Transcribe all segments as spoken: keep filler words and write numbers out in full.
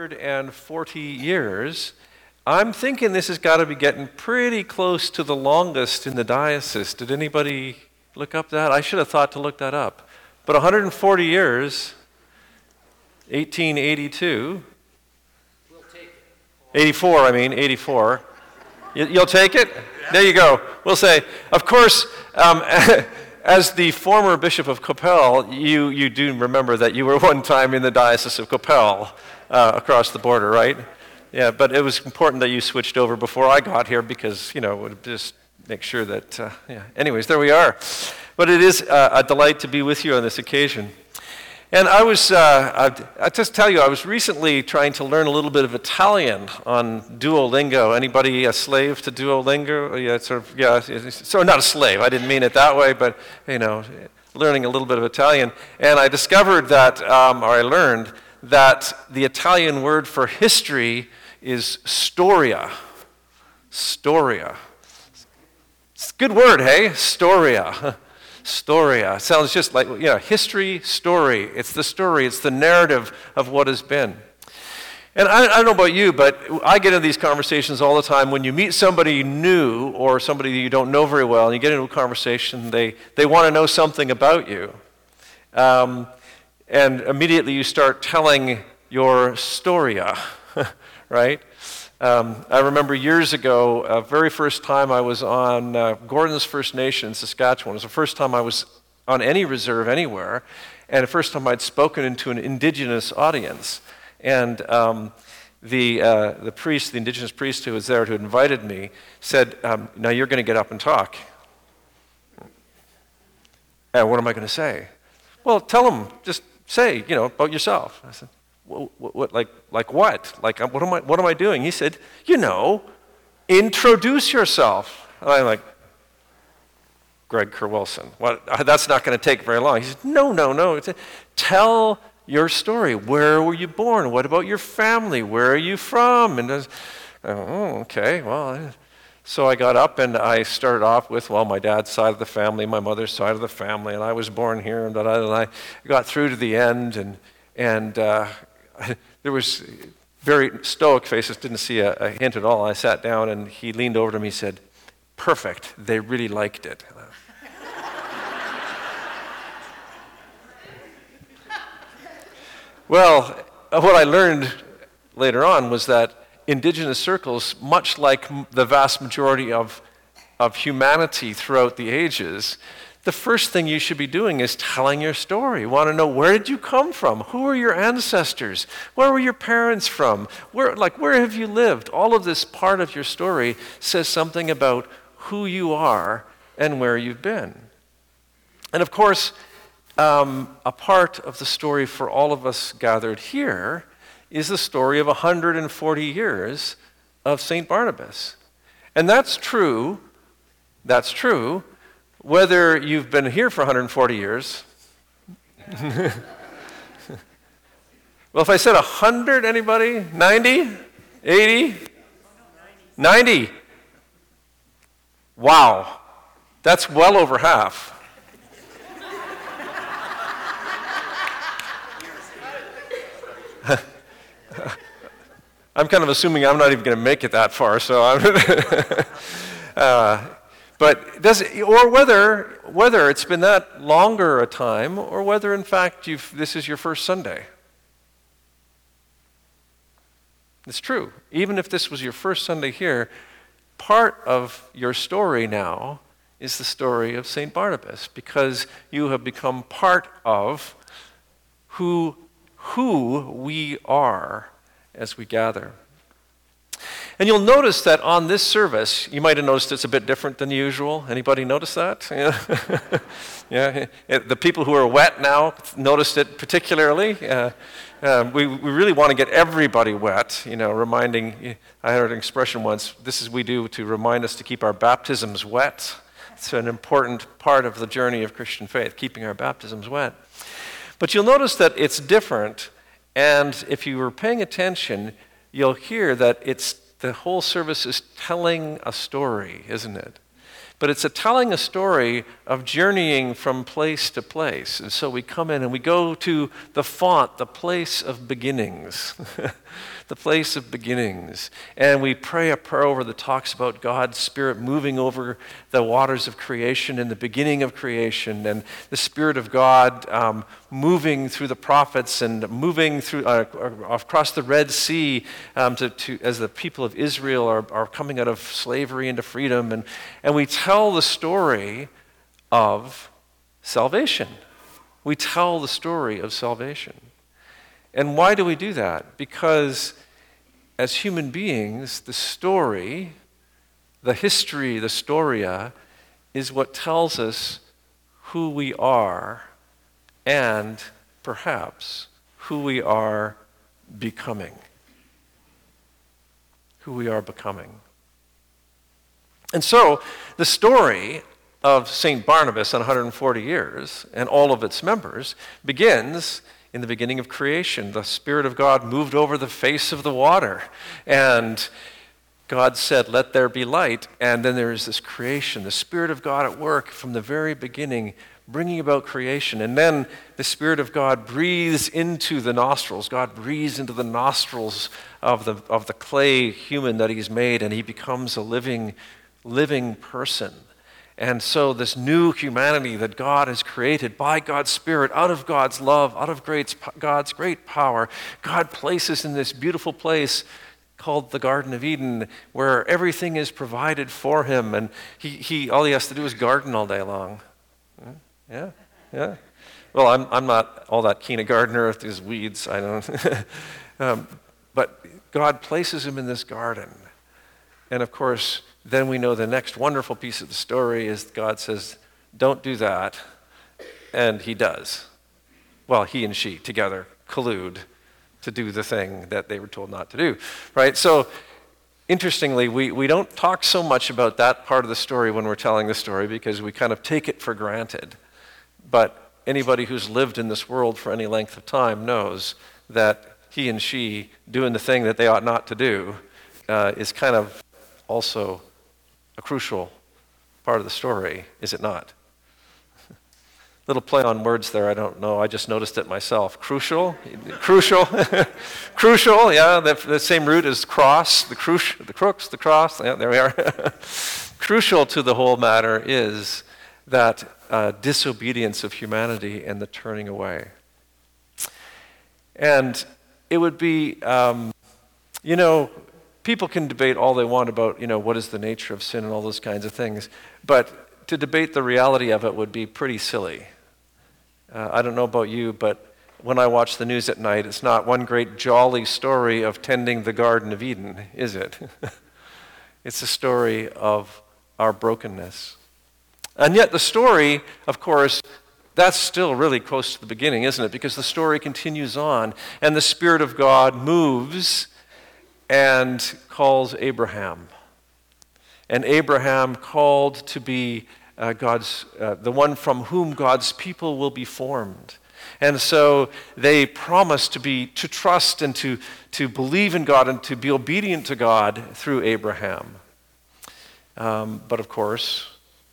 hundred forty years. I'm thinking this has got to be getting pretty close to the longest in the diocese. Did anybody look up that? I should have thought to look that up. But one hundred forty years, eighteen eighty-two. We'll take it. eighty-four, I mean, eighty-four. You, you'll take it? There you go. We'll say, of course, um, as the former Bishop of Coppell, you, you do remember that you were one time in the Diocese of Coppell uh, across the border, right? Yeah, but it was important that you switched over before I got here because, you know, it would just make sure that, uh, yeah. Anyways, there we are. But it is uh, a delight to be with you on this occasion. And I was, uh, I, I just tell you, I was recently trying to learn a little bit of Italian on Duolingo. Anybody a slave to Duolingo? Yeah, sort of, yeah, so not a slave, I didn't mean it that way, but, you know, learning a little bit of Italian. And I discovered that, um, or I learned that the Italian word for history is storia. Storia. It's a good word, hey? Storia. Storia. Sounds just like, you know, history, story. It's the story. It's the narrative of what has been. And I, I don't know about you, but I get into these conversations all the time. When you meet somebody new or somebody you don't know very well, and you get into a conversation, they, they want to know something about you. Um, and immediately you start telling your storia, right? Um, I remember years ago, uh, very first time I was on uh, Gordon's First Nation in Saskatchewan. It was the first time I was on any reserve anywhere, and the first time I'd spoken into an Indigenous audience. And um, the uh, the priest, the Indigenous priest who was there, who had invited me, said, um, "Now you're going to get up and talk." And what am I going to say? Well, tell them, just say, you know, about yourself. I said, What, what, like, like what? Like, what am I, what am I doing? He said, you know, introduce yourself. And I'm like, Greg Kerr Wilson. What? That's not going to take very long. He said, no, no, no. It's a, tell your story. Where were you born? What about your family? Where are you from? And I was, oh, okay, well. So I got up and I started off with, well, my dad's side of the family, my mother's side of the family, and I was born here, and, and I got through to the end, and and uh, there was very stoic faces, didn't see a, a hint at all. I sat down and he leaned over to me and said, perfect, they really liked it. Well, what I learned later on was that Indigenous circles, much like the vast majority of, of humanity throughout the ages, the first thing you should be doing is telling your story. You want to know, where did you come from? Who are your ancestors? Where were your parents from? Where, like, where have you lived? All of this part of your story says something about who you are and where you've been. And of course, um, a part of the story for all of us gathered here is the story of one hundred forty years of Saint Barnabas. And that's true, that's true, whether you've been here for one hundred forty years. Well, if I said one hundred, anybody? ninety? eighty? ninety. Wow. That's well over half. I'm kind of assuming I'm not even going to make it that far, so I'm... uh, But does it, or whether whether it's been that longer a time, or whether in fact you've this is your first Sunday. It's true. Even if this was your first Sunday here, part of your story now is the story of Saint Barnabas, because you have become part of who who we are as we gather. And you'll notice that on this service, you might have noticed it's a bit different than usual. Anybody notice that? Yeah, yeah. It, the people who are wet now noticed it particularly. Uh, uh, we, we really want to get everybody wet, you know, reminding, I heard an expression once, this is we do to remind us to keep our baptisms wet. It's an important part of the journey of Christian faith, keeping our baptisms wet. But you'll notice that it's different, and if you were paying attention, you'll hear that it's the whole service is telling a story, isn't it? but it's a telling a story of journeying from place to place. And so we come in and we go to the font, the place of beginnings. The place of beginnings. And we pray a prayer over that talks about God's Spirit moving over the waters of creation in the beginning of creation, and the Spirit of God um, moving through the prophets and moving through uh, across the Red Sea um, to, to, as the people of Israel are, are coming out of slavery into freedom. And, and we tell the story of salvation. We tell the story of salvation. And why do we do that? Because as human beings, the story, the history, the storia, is what tells us who we are and perhaps who we are becoming. Who we are becoming. And so, the story of Saint Barnabas in one hundred forty years and all of its members begins in the beginning of creation. The Spirit of God moved over the face of the water, and God said, "Let there be light." And then there is this creation, the Spirit of God at work from the very beginning, bringing about creation. And then the Spirit of God breathes into the nostrils. God breathes into the nostrils of the, of the clay human that he's made, and he becomes a living, living person. And so this new humanity that God has created by God's Spirit, out of God's love, out of great, God's great power, God places in this beautiful place called the Garden of Eden, where everything is provided for him, and he, he all he has to do is garden all day long. Yeah, yeah. Well, I'm I'm not all that keen a gardener if there's weeds. I don't. um, but God places him in this garden, and of course, then we know the next wonderful piece of the story is God says, "Don't do that," and he does. Well, he and she together collude to do the thing that they were told not to do, right? So, interestingly, we, we don't talk so much about that part of the story when we're telling the story because we kind of take it for granted. But anybody who's lived in this world for any length of time knows that he and she doing the thing that they ought not to do uh, is kind of also a crucial part of the story, is it not? Little play on words there, I don't know. I just noticed it myself. Crucial? Crucial? Crucial, yeah, the, the same root as cross, the, cruci- the crooks, the cross, yeah, there we are. Crucial to the whole matter is that uh, disobedience of humanity and the turning away. And it would be, um, you know, people can debate all they want about, you know, what is the nature of sin and all those kinds of things, but to debate the reality of it would be pretty silly. Uh, I don't know about you, but when I watch the news at night, it's not one great jolly story of tending the Garden of Eden, is it? It's a story of our brokenness. And yet the story, of course, that's still really close to the beginning, isn't it? Because the story continues on, and the Spirit of God moves and calls Abraham. And Abraham called to be uh, God's, uh, the one from whom God's people will be formed. And so they promise to be, to trust and to, to believe in God and to be obedient to God through Abraham. Um, but of course,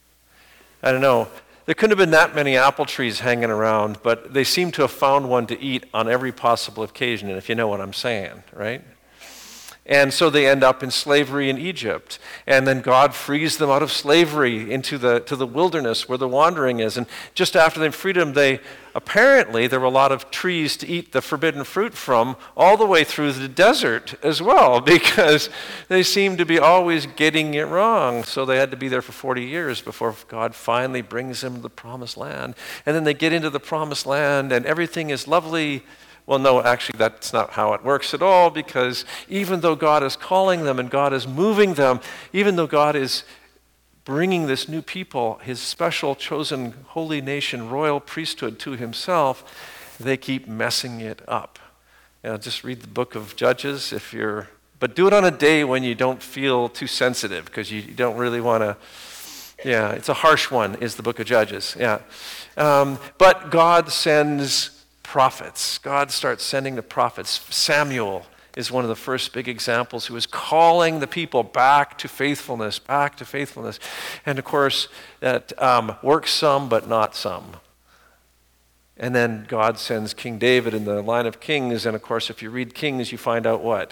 I don't know, there couldn't have been that many apple trees hanging around, but they seem to have found one to eat on every possible occasion, if you know what I'm saying, right? And so they end up in slavery in Egypt. And then God frees them out of slavery into the to the wilderness where the wandering is. And just after they freed them, they apparently there were a lot of trees to eat the forbidden fruit from all the way through the desert as well, because they seemed to be always getting it wrong. So they had to be there for forty years before God finally brings them to the promised land. And then they get into the promised land and everything is lovely. Well, no, actually, that's not how it works at all, because even though God is calling them and God is moving them, even though God is bringing this new people, his special chosen holy nation, royal priesthood to himself, they keep messing it up. You know, just read the book of Judges if you're, but do it on a day when you don't feel too sensitive, because you don't really want to, yeah, it's a harsh one, is the book of Judges, yeah. Um, but God sends prophets. God starts sending the prophets. Samuel is one of the first big examples who is calling the people back to faithfulness, back to faithfulness. And of course, that um, works some, but not some. And then God sends King David in the line of kings, and of course, if you read Kings, you find out what?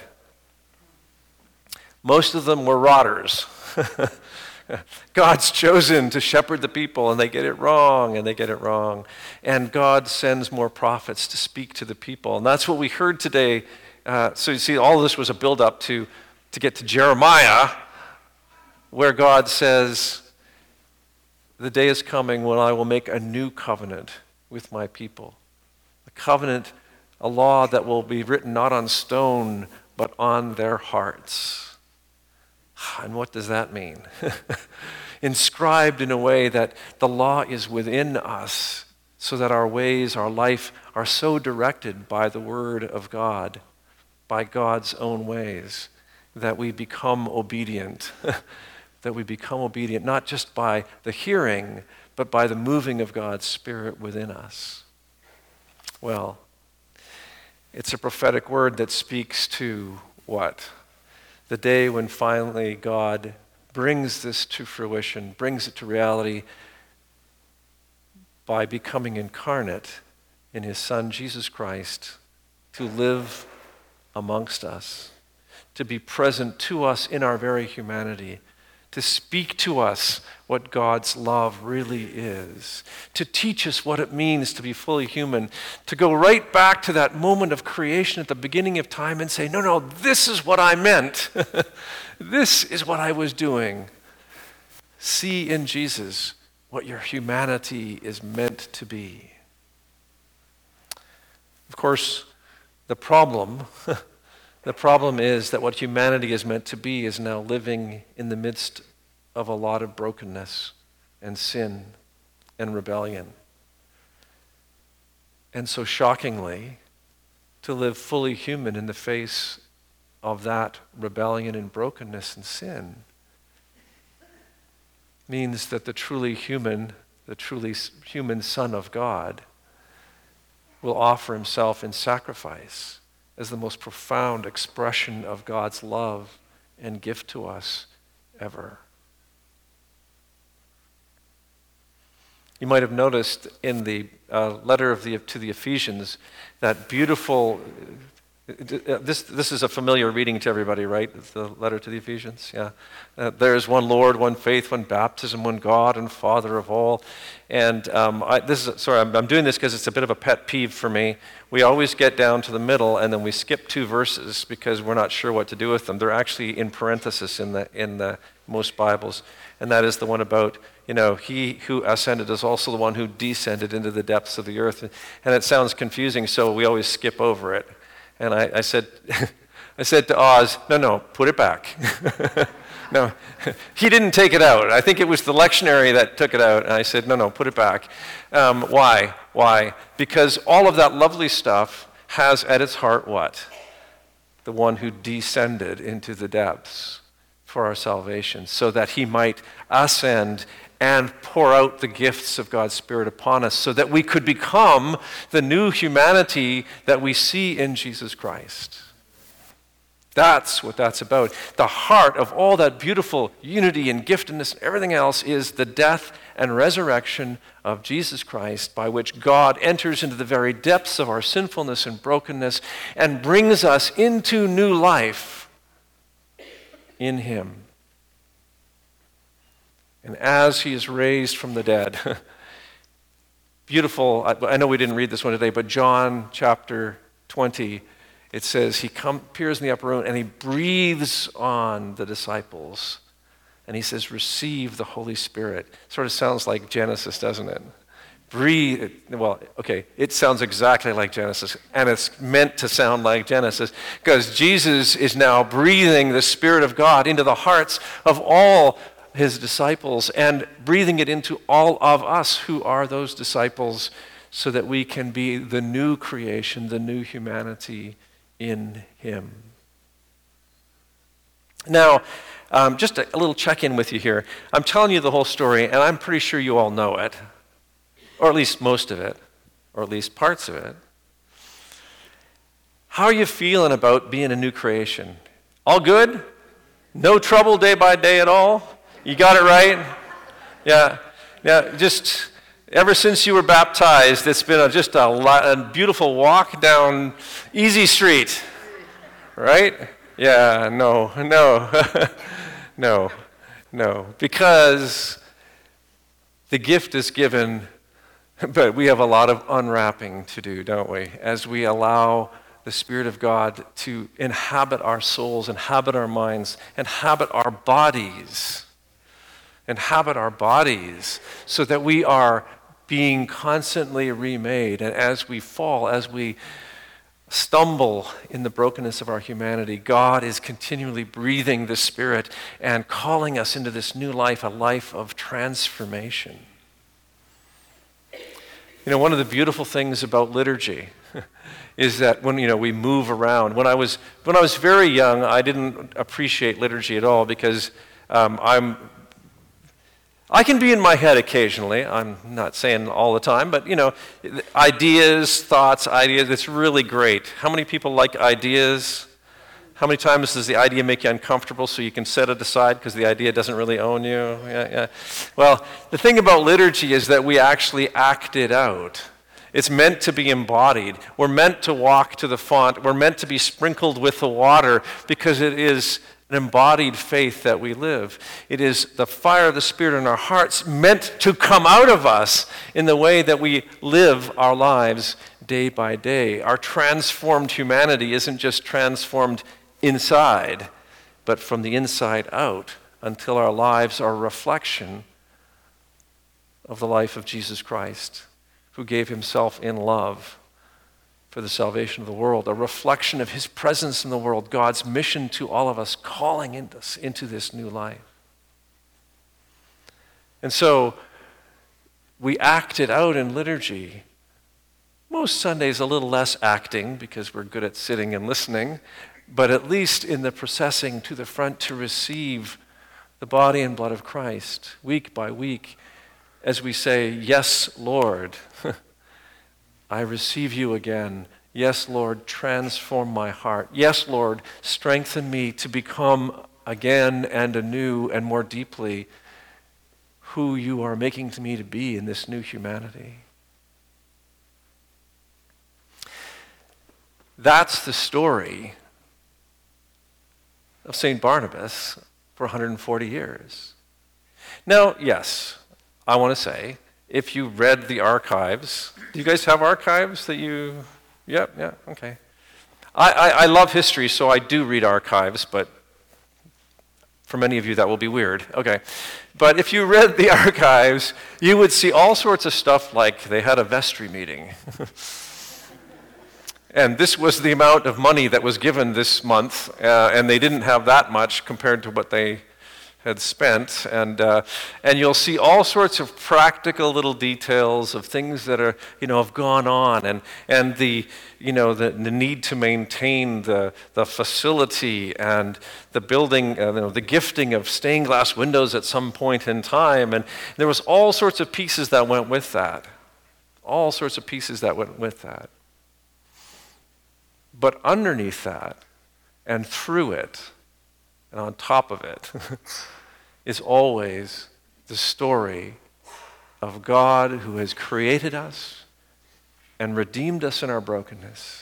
Most of them were rotters. God's chosen to shepherd the people, and they get it wrong, and they get it wrong. And God sends more prophets to speak to the people. And that's what we heard today. Uh, so you see, all of this was a build-up to, to get to Jeremiah, where God says, the day is coming when I will make a new covenant with my people. A covenant, a law that will be written not on stone, but on their hearts. And what does that mean? Inscribed in a way that the law is within us, so that our ways, our life are so directed by the Word of God, by God's own ways, that we become obedient. That we become obedient not just by the hearing, but by the moving of God's Spirit within us. Well, it's a prophetic word that speaks to what? The day when finally God brings this to fruition, brings it to reality by becoming incarnate in his Son, Jesus Christ, to live amongst us, to be present to us in our very humanity, to speak to us what God's love really is, to teach us what it means to be fully human, to go right back to that moment of creation at the beginning of time and say, no, no, this is what I meant. This is what I was doing. See in Jesus what your humanity is meant to be. Of course, the problem The problem is that what humanity is meant to be is now living in the midst of a lot of brokenness and sin and rebellion. And so shockingly, to live fully human in the face of that rebellion and brokenness and sin means that the truly human, the truly human Son of God will offer himself in sacrifice as the most profound expression of God's love and gift to us ever. You might have noticed in the uh, letter of the, to the Ephesians that beautiful, uh, this, this is a familiar reading to everybody, right? The letter to the Ephesians, yeah. Uh, there is one Lord, one faith, one baptism, one God and Father of all. And um, I, this is, sorry, I'm, I'm doing this because it's a bit of a pet peeve for me. We always get down to the middle and then we skip two verses because we're not sure what to do with them. They're actually in parenthesis in the in the most Bibles. And that is the one about, you know, he who ascended is also the one who descended into the depths of the earth. And it sounds confusing, so we always skip over it. And I, I said, I said to Oz, no, no, put it back. No, he didn't take it out. I think it was the lectionary that took it out. And I said, no, no, put it back. Um, why? Why? Because all of that lovely stuff has at its heart what? The one who descended into the depths for our salvation, so that he might ascend and pour out the gifts of God's Spirit upon us, so that we could become the new humanity that we see in Jesus Christ. That's what that's about. The heart of all that beautiful unity and giftedness and everything else is the death and resurrection of Jesus Christ, by which God enters into the very depths of our sinfulness and brokenness and brings us into new life in him. And as he is raised from the dead, beautiful, I, I know we didn't read this one today, but John chapter twenty, it says he come, appears in the upper room and he breathes on the disciples. And he says, receive the Holy Spirit. Sort of sounds like Genesis, doesn't it? Breathe, well, okay, it sounds exactly like Genesis, and it's meant to sound like Genesis, because Jesus is now breathing the Spirit of God into the hearts of all his disciples and breathing it into all of us who are those disciples, so that we can be the new creation, the new humanity in him. Now, um, just a, a little check-in with you here. I'm telling you the whole story, and I'm pretty sure you all know it, or at least most of it, or at least parts of it. How are you feeling about being a new creation? All good? No trouble day by day at all? You got it right? Yeah. Yeah, just ever since you were baptized, it's been a, just a, a beautiful walk down easy street, right? Yeah, no, no, no, no. Because the gift is given, but we have a lot of unwrapping to do, don't we? As we allow the Spirit of God to inhabit our souls, inhabit our minds, inhabit our bodies, inhabit our bodies, so that we are being constantly remade. And as we fall, as we stumble in the brokenness of our humanity, God is continually breathing the Spirit and calling us into this new life, a life of transformation. You know, one of the beautiful things about liturgy is that when, you know, we move around. When I was when I was very young, I didn't appreciate liturgy at all because um, I'm I can be in my head occasionally. I'm not saying all the time, but you know, ideas, thoughts, ideas. It's really great. How many people like ideas? How many times does the idea make you uncomfortable so you can set it aside because the idea doesn't really own you? Yeah, yeah. Well, the thing about liturgy is that we actually act it out. It's meant to be embodied. We're meant to walk to the font. We're meant to be sprinkled with the water because it is an embodied faith that we live. It is the fire of the Spirit in our hearts meant to come out of us in the way that we live our lives day by day. Our transformed humanity isn't just transformed inside, but from the inside out until our lives are a reflection of the life of Jesus Christ, who gave himself in love for the salvation of the world, a reflection of his presence in the world, God's mission to all of us, calling us into this new life. And so we act it out in liturgy. Most Sundays a little less acting because we're good at sitting and listening, but at least in the processing to the front to receive the body and blood of Christ week by week, as we say, yes, Lord, I receive you again. Yes, Lord, transform my heart. Yes, Lord, strengthen me to become again and anew and more deeply who you are making me to be in this new humanity. That's the story of Saint Barnabas for one hundred forty years. Now, yes, I want to say, if you read the archives, do you guys have archives that you, yeah, yeah, okay. I, I, I love history, so I do read archives, but for many of you that will be weird, okay. But if you read the archives, you would see all sorts of stuff like they had a vestry meeting. And this was the amount of money that was given this month, uh, and they didn't have that much compared to what they had spent, and uh, and you'll see all sorts of practical little details of things that are, you know, have gone on, and and the you know the, the need to maintain the the facility and the building, uh, you know, the gifting of stained glass windows at some point in time, and there was all sorts of pieces that went with that, all sorts of pieces that went with that. But underneath that, and through it, and on top of it, is always the story of God who has created us and redeemed us in our brokenness,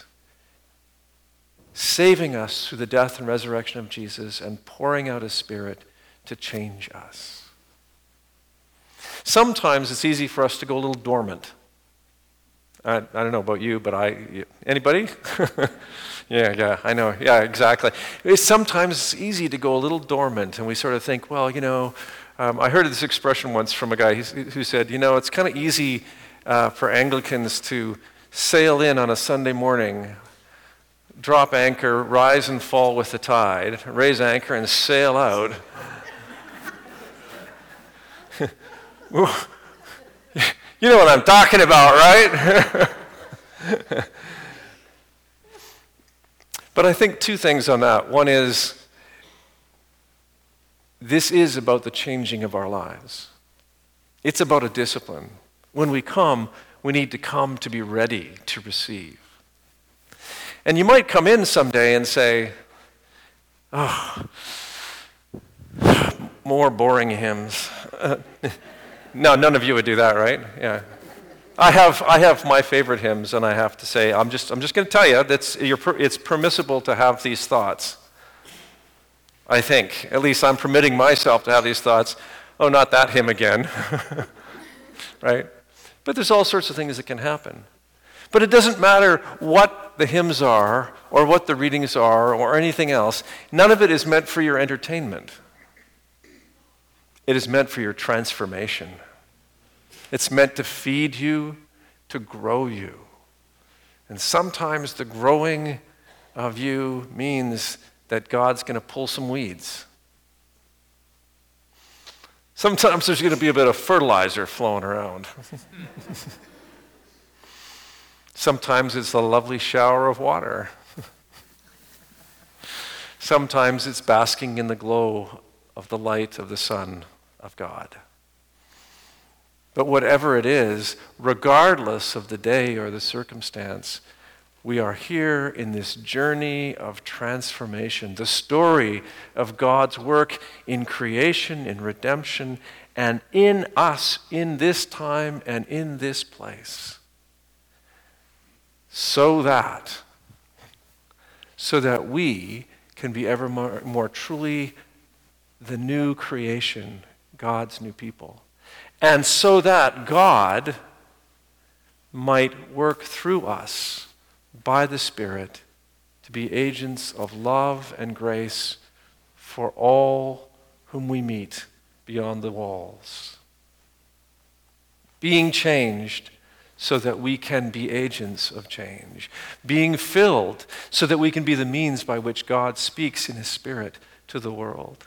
saving us through the death and resurrection of Jesus and pouring out his Spirit to change us. Sometimes it's easy for us to go a little dormant. I, I don't know about you, but I, anybody? yeah, yeah, I know. Yeah, exactly. It's sometimes it's easy to go a little dormant, and we sort of think, well, you know, um, I heard this expression once from a guy who said, you know, it's kind of easy uh, for Anglicans to sail in on a Sunday morning, drop anchor, rise and fall with the tide, raise anchor, and sail out. You know what I'm talking about, right? But I think two things on that. One is, this is about the changing of our lives. It's about a discipline. When we come, we need to come to be ready to receive. And you might come in someday and say, oh, more boring hymns. Uh, no, none of you would do that, right? Yeah. I have I have my favorite hymns, and I have to say, I'm just I'm just going to tell you that it's permissible to have these thoughts. I think, at least I'm permitting myself to have these thoughts. Oh, not that hymn again, right? But there's all sorts of things that can happen. But it doesn't matter what the hymns are, or what the readings are, or anything else. None of it is meant for your entertainment. It is meant for your transformation. It's meant to feed you, to grow you. And sometimes the growing of you means that God's going to pull some weeds. Sometimes there's going to be a bit of fertilizer flowing around. Sometimes it's a lovely shower of water. Sometimes it's basking in the glow of the light of the Son of God. But whatever it is, regardless of the day or the circumstance, we are here in this journey of transformation, the story of God's work in creation, in redemption, and in us, in this time and in this place. So that, so that we can be ever more, more truly the new creation, God's new people. And so that God might work through us by the Spirit to be agents of love and grace for all whom we meet beyond the walls. Being changed so that we can be agents of change. Being filled so that we can be the means by which God speaks in His Spirit to the world.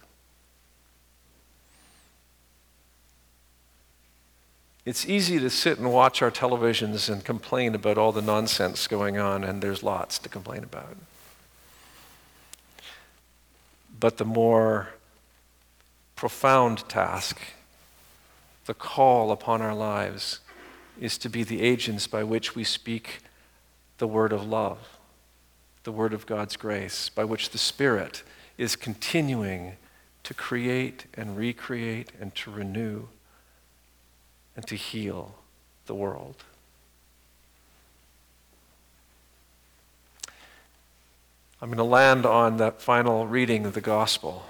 It's easy to sit and watch our televisions and complain about all the nonsense going on, and there's lots to complain about. But the more profound task, the call upon our lives, is to be the agents by which we speak the word of love, the word of God's grace, by which the Spirit is continuing to create and recreate and to renew and to heal the world. I'm going to land on that final reading of the gospel.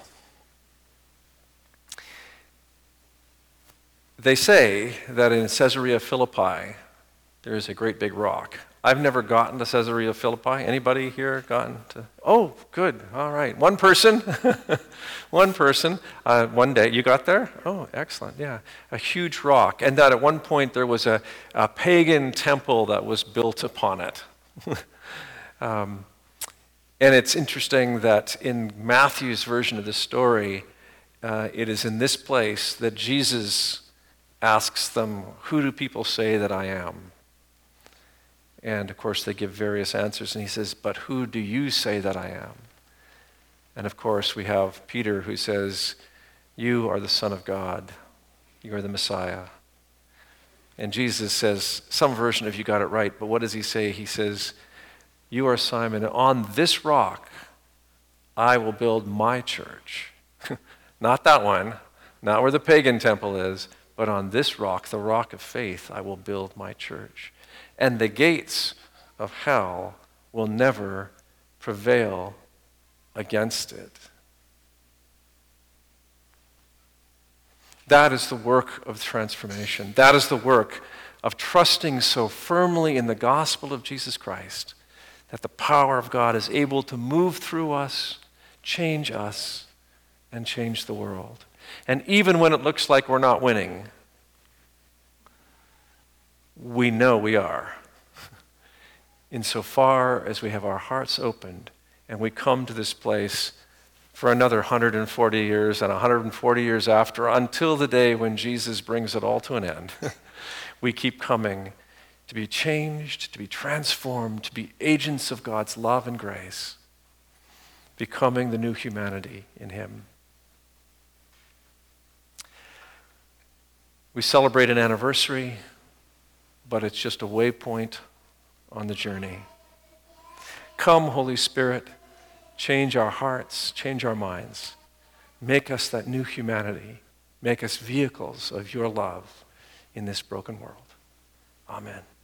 They say that in Caesarea Philippi, there is a great big rock. I've never gotten to Caesarea Philippi. Anybody here gotten to? Oh, good. All right. One person. one person. Uh, one day. You got there? Oh, excellent. Yeah. A huge rock. And that at one point there was a, a pagan temple that was built upon it. um, and it's interesting that in Matthew's version of the story, uh, it is in this place that Jesus asks them, "Who do people say that I am?" And of course they give various answers, and he says, "But who do you say that I am?" And of course we have Peter who says, "You are the Son of God. You are the Messiah." And Jesus says, some version of you got it right, but what does he say? He says, "You are Simon, and on this rock I will build my church." Not that one, not where the pagan temple is, but on this rock, the rock of faith, I will build my church. And the gates of hell will never prevail against it. That is the work of transformation. That is the work of trusting so firmly in the gospel of Jesus Christ that the power of God is able to move through us, change us, and change the world. And even when it looks like we're not winning, we know we are. Insofar as we have our hearts opened and we come to this place for another one hundred forty years and one hundred forty years after, until the day when Jesus brings it all to an end, we keep coming to be changed, to be transformed, to be agents of God's love and grace, becoming the new humanity in Him. We celebrate an anniversary, but it's just a waypoint on the journey. Come, Holy Spirit, change our hearts, change our minds. Make us that new humanity. Make us vehicles of your love in this broken world. Amen.